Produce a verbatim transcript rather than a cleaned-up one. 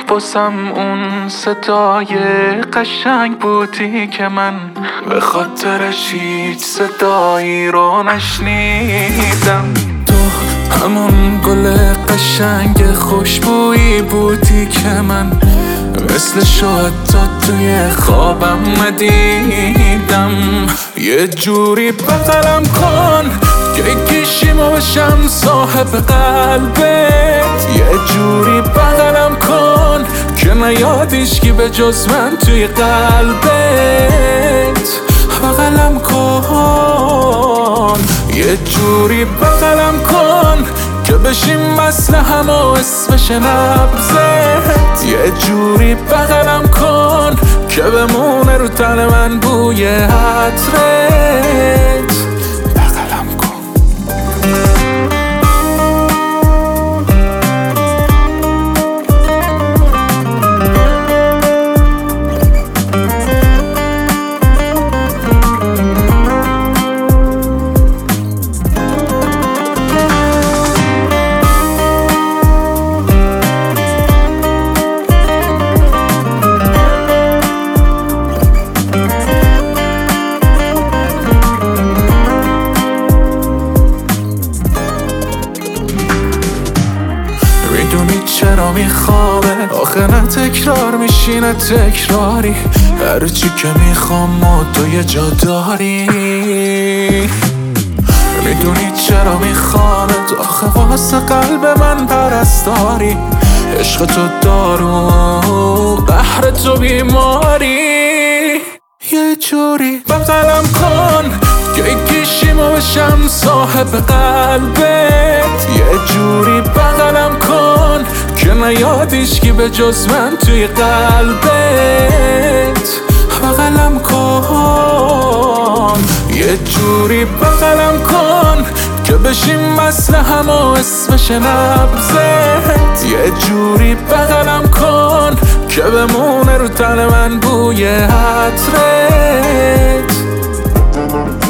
باسم اون صدای قشنگ بودی که من به خاطرش هیچ صدایی رو نشنیدم. تو همون گل قشنگ خوشبویی بودی که من مثل شد تا توی خوابم ندیدم. یه جوری بغلم کن که کشیمو بشم صاحب قلبت. یه جوری بغلم کن که نیادیش که به جز من توی قلبت. بغلم کن یه جوری بغلم کن که بشیم مثل همه اسمش نبزت. یه جوری بغلم کن که بمونه رو تن من بوی عطرت. بغلم کن. میدونی چرا میخوابه؟ آخه نه تکرار میشینه تکراری. هرچی که میخوام و تو یه جا داری. میدونی چرا میخوابه؟ آخه واسه قلب من پرستاری. عشق تو دارو، قهر تو بیماری. یه جوری بغلم کن که کشیمو بشم صاحب قلبت. یه جوری بغلم کن که نیادیش که به جز من توی قلبت. بغلم کن یه جوری بغلم کن که بشیم مثل همه اسمش نبزت. یه جوری بغلم کن که بمونه رو تن من بوی عطرت.